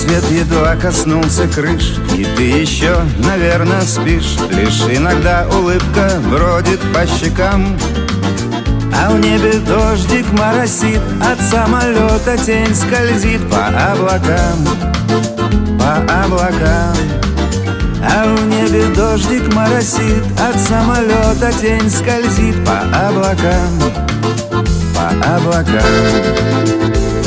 Рассвет едва коснулся крыш, и ты еще, наверное, спишь. Лишь иногда улыбка бродит по щекам, а в небе дождик моросит, от самолета тень скользит по облакам, по облакам. А в небе дождик моросит, от самолета тень скользит по облакам, по облакам.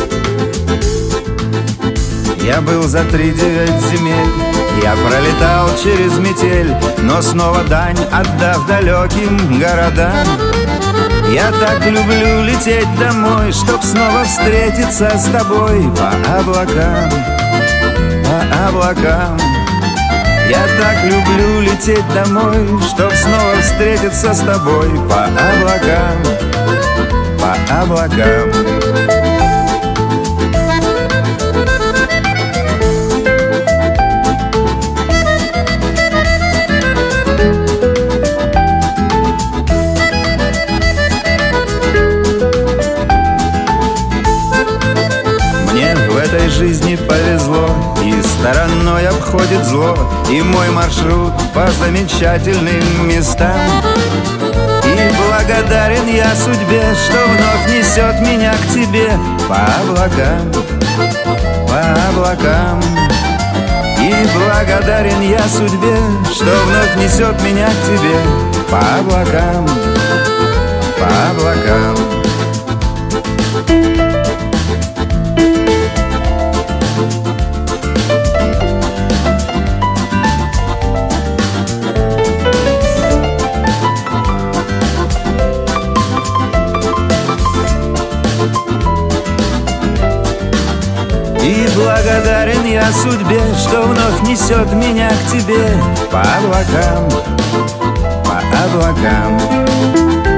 Я был за 3-9 земель, я пролетал через метель, но снова дань отдав далеким городам. Я так люблю лететь домой, чтоб снова встретиться с тобой по облакам, по облакам. Я так люблю лететь домой, чтоб снова встретиться с тобой по облакам, по облакам. В этой жизни повезло, и стороной обходит зло, и мой маршрут по замечательным местам. И благодарен я судьбе, что вновь несет меня к тебе по облакам, по облакам. И благодарен я судьбе, что вновь несет меня к тебе по облакам, по облакам. И благодарен я судьбе, что вновь несет меня к тебе по облакам, по облакам.